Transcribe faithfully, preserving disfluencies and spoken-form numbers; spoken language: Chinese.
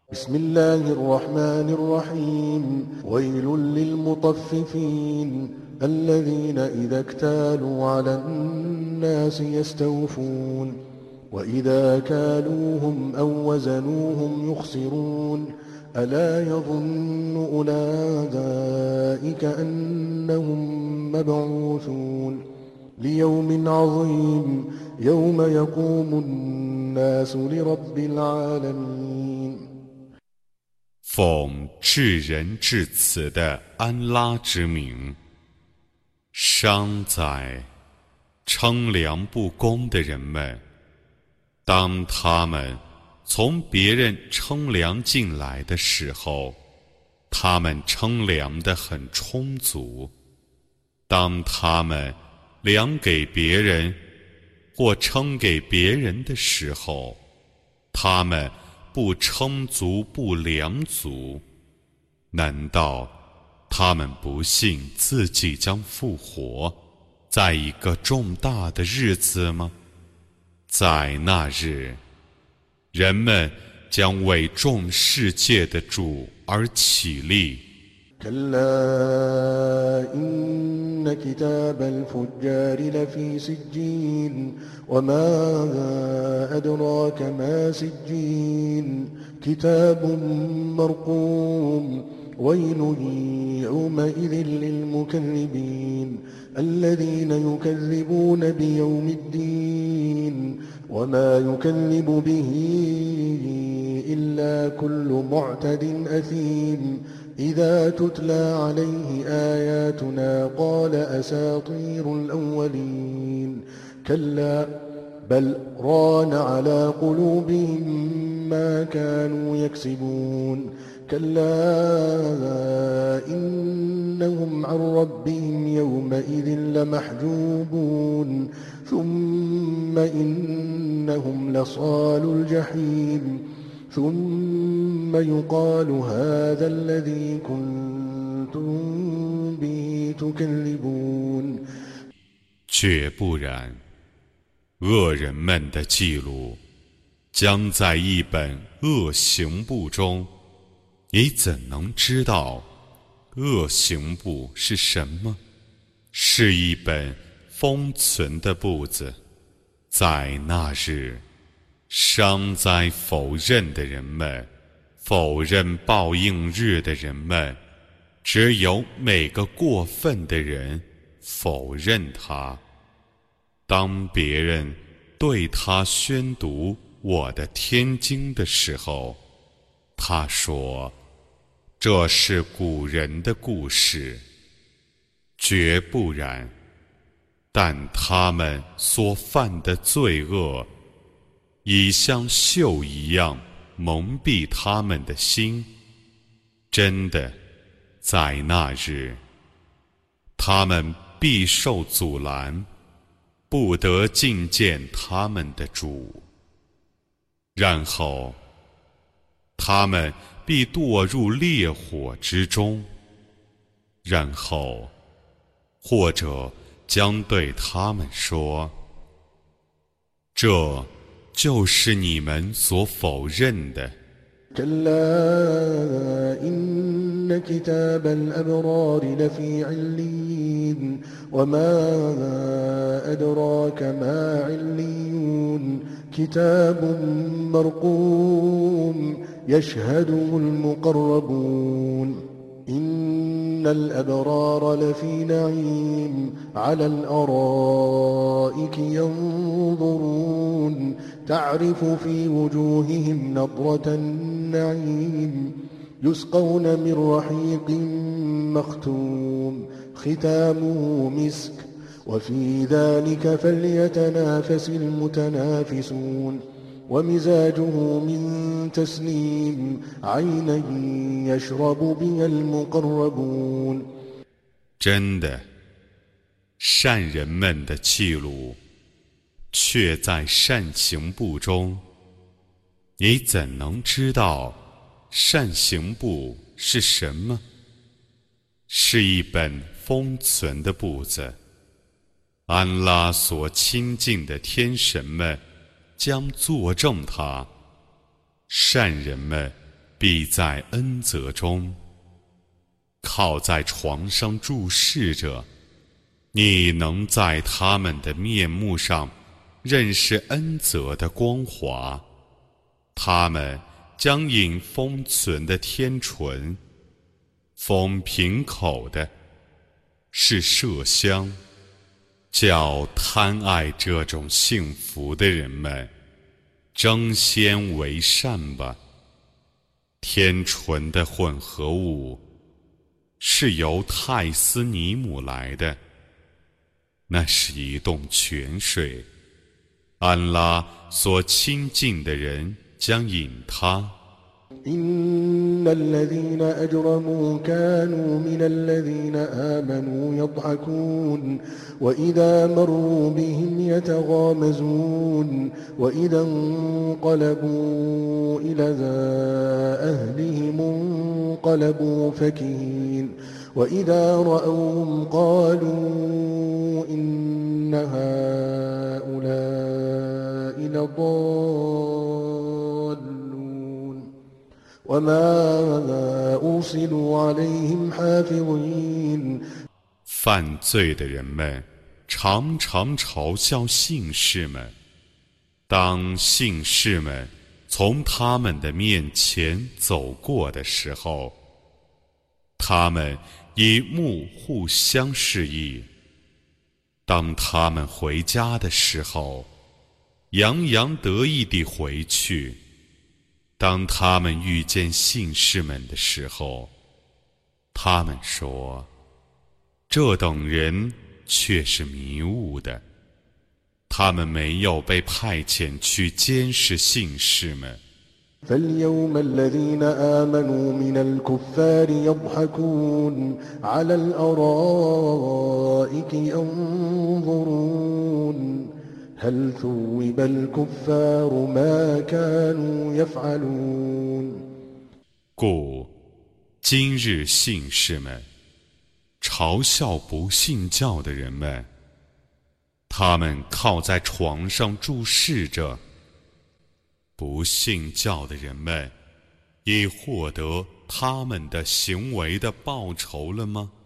بسم الله الرحمن الرحيم ويل للمطففين الذين إذا اكتالوا على الناس يستوفون وإذا كالوهم أو وزنوهم يخسرون ألا يظن أولئك أنهم مبعوثون ليوم عظيم يوم يقوم الناس لرب العالمين 奉至仁至慈的安拉之名，伤哉！称量不公的人们，当他们从别人称量进来的时候，他们称量得很充足；当他们量给别人或称给别人的时候，他们不称足不量足，难道他们不信自己将复活在一个重大的日子吗？在那日，人们将为众世界的主而起立。 كلا إن كتاب الفجار لفي سجين وما أدراك ما سجين كتاب مرقوم ويل يومئذ للمكذبين الذين يكذبون بيوم الدين وما يكذب به إلا كل معتد أثيم إذا تتلى عليه آياتنا قال أساطير الأولين كلا بل ران على قلوبهم ما كانوا يكسبون كلا إنهم عن ربهم يومئذ لمحجوبون ثم إنهم لصال الجحيم ثم يقال هذا الذي كنتم به تكذبون 绝不然，恶人们的记录将在一本恶行簿中，你怎能知道恶行簿是什么？是一本封存的簿子，在那日，伤哉否认的人们，否认报应日的人们，只有每个过分的人否认他。当别人对他宣读我的天经的时候，他说这是古人的故事，绝不然，但他们所犯的罪恶已像锈一样蒙蔽他们的心。真的，在那日，他们必受阻拦，不得觐见他们的主。然后，他们必堕入烈火之中。然后，或者将对他们说：这就是你们所否认的。 كلا إن كتاب الأبرار لفي عليين وما أدراك ما عليون كتاب مرقوم يشهده المقربون إن الأبرار لفي نعيم على الأرائك ينظرون تعرف في وجوههم نضرة النعيم يسقون من رحيق مختوم ختامه مسك وفي ذلك فليتنافس المتنافسون ومزاجه من تسنيم عينا يشرب بها المقربون 真的，善人们的记录却在善行簿中，你怎能知道善行簿是什么？是一本封存的簿子，安拉所亲近的天神们将作证他，善人们必在恩泽中。靠在床上注视着，你能在他们的面目上认识恩泽的光华。他们将饮封存的天纯，封瓶口的是麝香，叫贪爱这种幸福的人们争先为善吧。天纯的混合物是由泰斯尼姆来的，那是一洞泉水，安拉所亲近的人将饮它。 إن الذين أجرموا كانوا من الذين آمنوا يضحكون وإذا مروا بهم يتغامزون وإذا انقلبوا إلى أهلهم انقلبوا فكهين وإذا رأوهم قالوا إن هؤلاء لضالون وما أرسلوا عليهم حافظين。 犯罪的人们常常嘲笑信士们，当信士们从他们的面前走过的时候，他们以目互相示意；当他们回家的时候，洋洋得意地回去；当他们遇见信士们的时候，他们说：这等人却是迷雾的，他们没有被派遣去监视信士们。 فاليوم الذين آمنوا من الكفار يضحكون على الأرائك ينظرون هل ثوب الكفار ما كانوا يفعلون。 故今日信士们嘲笑不信教的人们，他们靠在床上注视着。不信教的人们已获得他们的行为的报酬了吗？